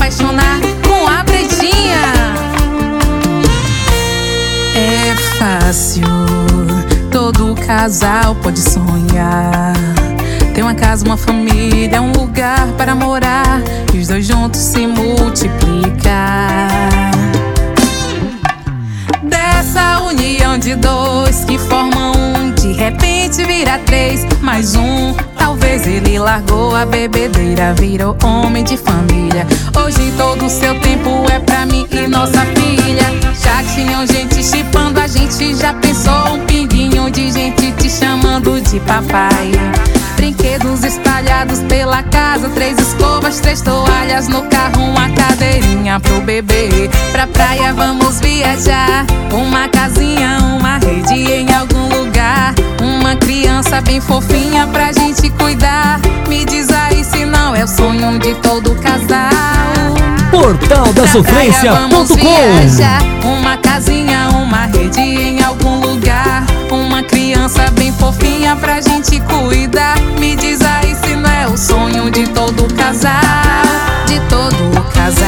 apaixonar com a pretinha. É fácil, todo casal pode sonhar. Ter uma casa, uma família, um lugar para morar e os dois juntos se multiplicar. Dessa união de dois que formam um, de repente vira três, mais um. Talvez ele largou a bebedeira, virou homem de família. Hoje todo o seu tempo é pra mim e nossa filha. Já tinham gente chipando a gente, já pensou um pinguinho de gente te chamando de papai. Brinquedos espalhados pela casa, 3 escovas, 3 toalhas no carro, uma cadeirinha pro bebê. Pra praia vamos viajar, uma casinha, uma rede em algum lugar, uma criança bem fofinha pra gente cuidar. Me diz aí se não é o sonho de todo casal. Portaldasofrência.com. Vamos viajar, uma casinha, uma rede em algum lugar, uma criança bem fofinha pra gente cuidar. Me diz aí se não é o sonho de todo casal, de todo casal.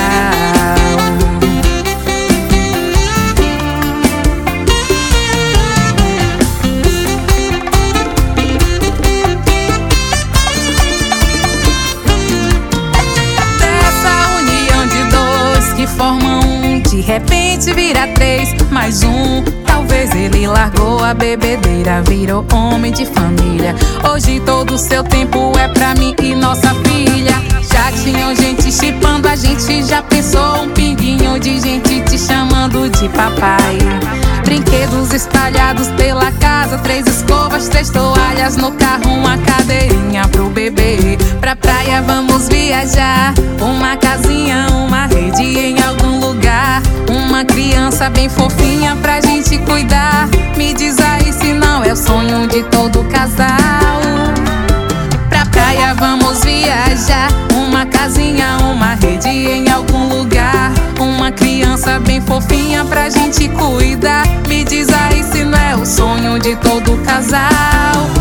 Formam um, de repente vira 3, mais um. Talvez ele largou a bebedeira, virou homem de família. Hoje todo o seu tempo é pra mim e nossa filha. Já tinham gente chipando a gente, já pensou um pinguinho de gente te chamando de papai. Brinquedos espalhados pela casa, 3 escovas, 3 toalhas no carro, uma cadeirinha pro bebê. Pra praia vamos viajar, uma casinha, uma rede em algum lugar, uma criança bem fofinha pra gente cuidar. Me diz aí se não é o sonho de todo casal. Pra praia vamos viajar, uma casinha, uma rede em algum lugar, uma criança bem fofinha pra gente cuidar. Me diz aí se não é o sonho de todo casal.